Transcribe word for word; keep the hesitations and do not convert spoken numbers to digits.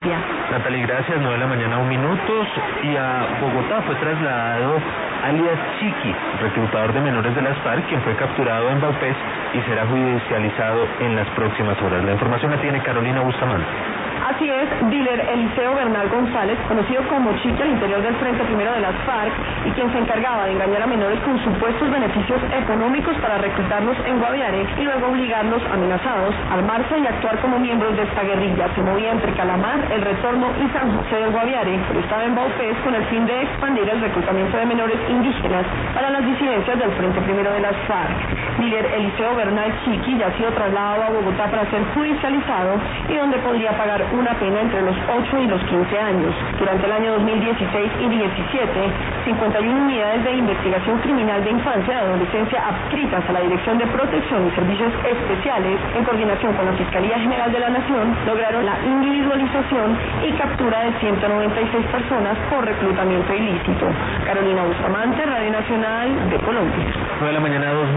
Natalie, gracias. nueve de la mañana, un minutos. Y a Bogotá fue trasladado alias Chiqui, reclutador de menores de las FARC, quien fue capturado en Vaupés y será judicializado en las próximas horas. La información la tiene Carolina Bustamante. Así es, Diller Eliseo Bernal González, conocido como Chiqui al interior del Frente Primero de las FARC, y quien se encargaba de engañar a menores con supuestos beneficios económicos para reclutarlos en Guaviare y luego obligarlos, amenazados, a armarse y actuar como miembros de esta guerrilla. Se movía entre Calamar, El Retorno y San José del Guaviare, pero estaba en Vaupés con el fin de expandir el reclutamiento de menores indígenas para las disidencias del Frente Primero de las FARC. Diller Eliseo Bernal Chiqui ya ha sido trasladado a Bogotá para ser judicializado y donde podría pagar una pena entre los ocho y los quince años. Durante el año dos mil dieciséis y diecisiete, cincuenta y una unidades de investigación criminal de infancia y adolescencia adscritas a la Dirección de Protección y Servicios Especiales, en coordinación con la Fiscalía General de la Nación, lograron la individualización y captura de ciento noventa y seis personas por reclutamiento ilícito. Carolina Bustamante, Radio Nacional de Colombia. nueve de la mañana, dos